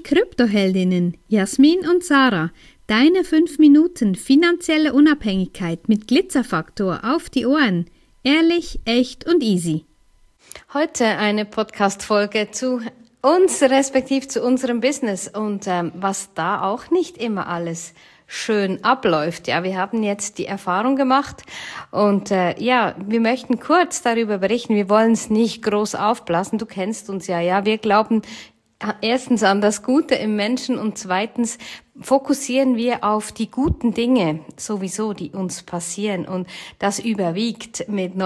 Kryptoheldinnen Jasmin und Sarah, deine 5 Minuten finanzielle Unabhängigkeit mit Glitzerfaktor auf die Ohren. Ehrlich, echt und easy. Heute eine Podcast-Folge zu uns, respektive zu unserem Business und was da auch nicht immer alles schön abläuft. Ja, wir haben jetzt die Erfahrung gemacht und wir möchten kurz darüber berichten. Wir wollen es nicht groß aufblasen. Du kennst uns ja. Wir glauben erstens an das Gute im Menschen und zweitens fokussieren wir auf die guten Dinge sowieso, die uns passieren, und das überwiegt mit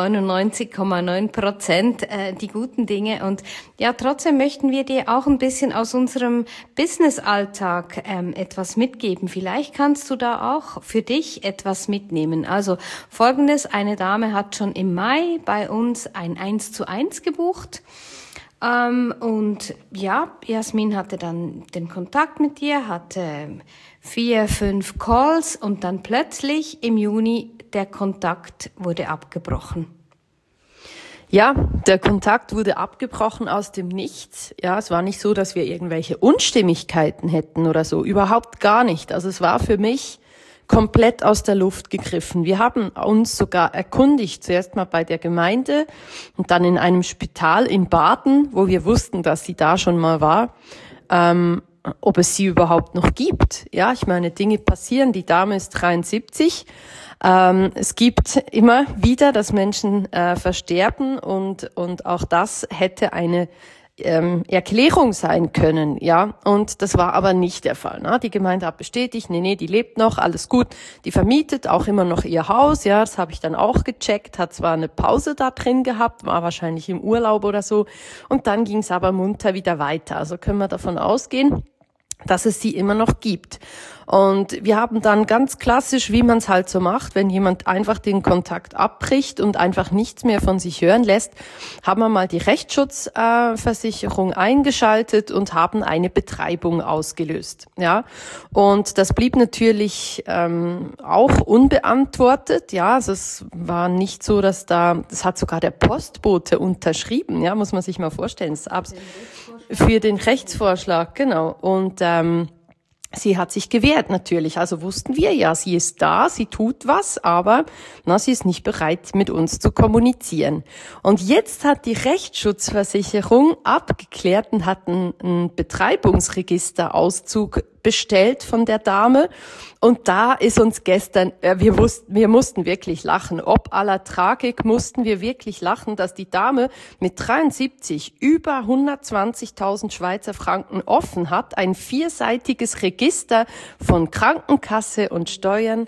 99,9% die guten Dinge. Und ja, trotzdem möchten wir dir auch ein bisschen aus unserem Business-Alltag etwas mitgeben. Vielleicht kannst du da auch für dich etwas mitnehmen. Also Folgendes: Eine Dame hat schon im Mai bei uns ein 1:1 gebucht. Und ja, Jasmin hatte dann den Kontakt mit dir, hatte 4, 5 Calls und dann plötzlich im Juni der Kontakt wurde abgebrochen. Ja, der Kontakt wurde abgebrochen aus dem Nichts. Ja, es war nicht so, dass wir irgendwelche Unstimmigkeiten hätten oder so, überhaupt gar nicht. Also es war für mich komplett aus der Luft gegriffen. Wir haben uns sogar erkundigt, zuerst mal bei der Gemeinde und dann in einem Spital in Baden, wo wir wussten, dass sie da schon mal war, ob es sie überhaupt noch gibt. Ja, ich meine, Dinge passieren, die Dame ist 73. Es gibt immer wieder, dass Menschen versterben und auch das hätte eine Erklärung sein können, ja, und das war aber nicht der Fall. Ne? Die Gemeinde hat bestätigt, nee, die lebt noch, alles gut. Die vermietet auch immer noch ihr Haus, ja, das habe ich dann auch gecheckt, hat zwar eine Pause da drin gehabt, war wahrscheinlich im Urlaub oder so, und dann ging es aber munter wieder weiter. Also können wir davon ausgehen, dass es sie immer noch gibt. Und wir haben dann ganz klassisch, wie man es halt so macht, wenn jemand einfach den Kontakt abbricht und einfach nichts mehr von sich hören lässt, haben wir mal die Rechtsschutzversicherung eingeschaltet und haben eine Betreibung ausgelöst. Ja, und das blieb natürlich auch unbeantwortet. Ja, also es war nicht so, das hat sogar der Postbote unterschrieben. Ja, muss man sich mal vorstellen. Für den Rechtsvorschlag, genau. Und sie hat sich gewehrt natürlich. Also wussten wir ja, sie ist da, sie tut was, aber sie ist nicht bereit, mit uns zu kommunizieren. Und jetzt hat die Rechtsschutzversicherung abgeklärt und hat einen Betreibungsregisterauszug bestellt von der Dame. Und da ist uns gestern, wir mussten wirklich lachen. Ob aller Tragik mussten wir wirklich lachen, dass die Dame mit 73 über 120.000 Schweizer Franken offen hat, ein 4-seitiges Register von Krankenkasse und Steuern.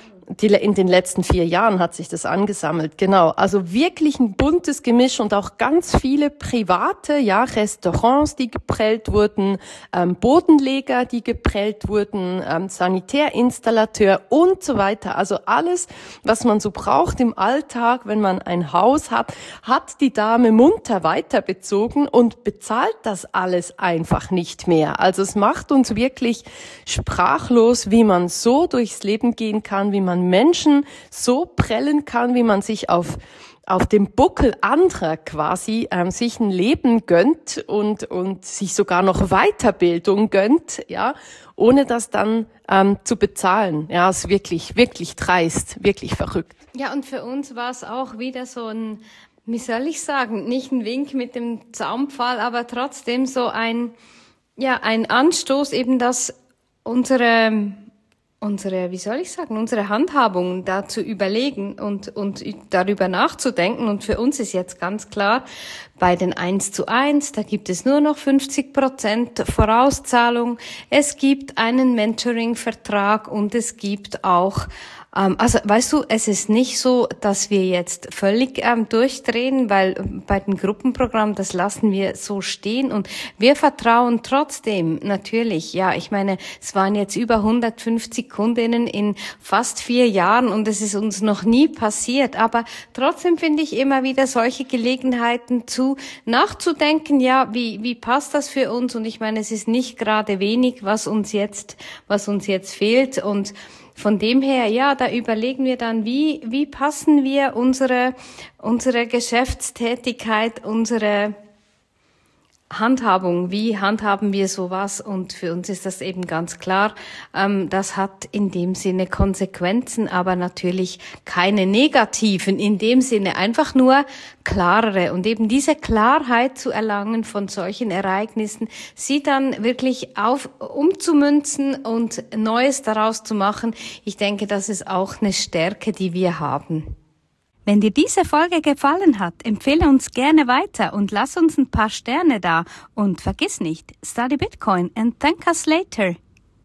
In den letzten 4 Jahren hat sich das angesammelt, genau. Also wirklich ein buntes Gemisch und auch ganz viele private, ja, Restaurants, die geprellt wurden, Bodenleger, die geprellt wurden, Sanitärinstallateur und so weiter. Also alles, was man so braucht im Alltag, wenn man ein Haus hat, hat die Dame munter weiterbezogen und bezahlt das alles einfach nicht mehr. Also es macht uns wirklich sprachlos, wie man so durchs Leben gehen kann, wie man Menschen so prellen kann, wie man sich auf dem Buckel anderer quasi sich ein Leben gönnt und sich sogar noch Weiterbildung gönnt, ja, ohne das dann zu bezahlen. Ja, ist wirklich, wirklich dreist, wirklich verrückt. Ja, und für uns war es auch wieder so ein, wie soll ich sagen, nicht ein Wink mit dem Zaunpfahl, aber trotzdem so ein Anstoß eben, dass unsere Handhabung da zu überlegen und darüber nachzudenken. Und für uns ist jetzt ganz klar, bei den 1:1, da gibt es nur noch 50% Vorauszahlung. Es gibt einen Mentoring-Vertrag und es gibt auch also weißt du, es ist nicht so, dass wir jetzt völlig durchdrehen, weil bei den Gruppenprogrammen, das lassen wir so stehen und wir vertrauen trotzdem natürlich. Ja, ich meine, es waren jetzt über 150 Kundinnen in fast 4 Jahren und es ist uns noch nie passiert, aber trotzdem finde ich immer wieder solche Gelegenheiten nachzudenken, ja, wie passt das für uns? Und ich meine, es ist nicht gerade wenig, was uns jetzt fehlt und von dem her, ja, da überlegen wir dann, wie passen wir unsere Geschäftstätigkeit, unsere Handhabung, wie handhaben wir sowas? Und für uns ist das eben ganz klar, das hat in dem Sinne Konsequenzen, aber natürlich keine negativen, in dem Sinne einfach nur klarere. Und eben diese Klarheit zu erlangen von solchen Ereignissen, sie dann wirklich umzumünzen und Neues daraus zu machen, ich denke, das ist auch eine Stärke, die wir haben. Wenn dir diese Folge gefallen hat, empfehle uns gerne weiter und lass uns ein paar Sterne da. Und vergiss nicht, study Bitcoin and thank us later.